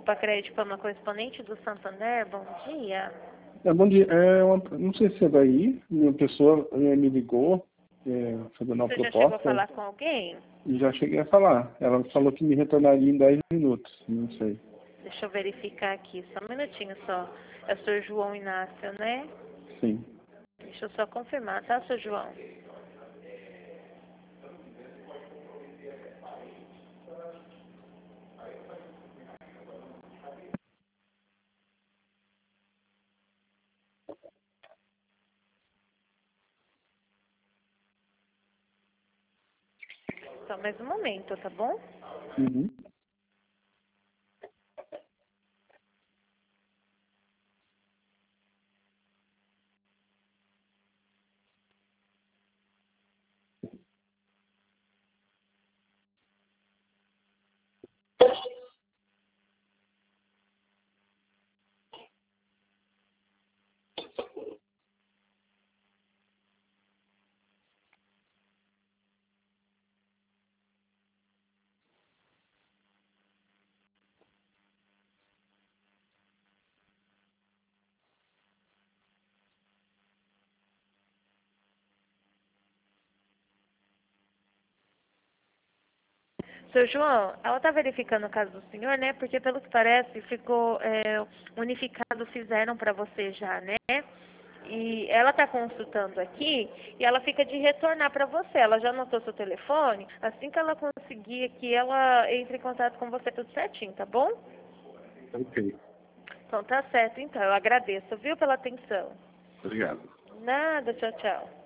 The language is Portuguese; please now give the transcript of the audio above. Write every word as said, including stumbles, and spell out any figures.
Opa Crédito para uma correspondente do Santander, bom dia. É, bom dia. É uma, não sei se é daí, uma pessoa eh, me ligou, é, fazendo uma Você já proposta. chegou a falar com alguém? E já cheguei a falar. Ela falou que me retornaria em dez minutos, não sei. Deixa eu verificar aqui, só um minutinho só. É o senhor João Inácio, né? Sim. Deixa eu só confirmar, tá, senhor João? Só mais um momento, tá bom? Uhum. Seu João, ela está verificando o caso do senhor, né? Porque pelo que parece, ficou é, unificado, fizeram para você já, né? E ela está consultando aqui e ela fica de retornar para você. Ela já anotou seu telefone. Assim que ela conseguir aqui, ela entra em contato com você tudo certinho, tá bom? Ok. Então tá certo, então. Eu agradeço, viu, pela atenção. Obrigado. Nada, tchau, tchau.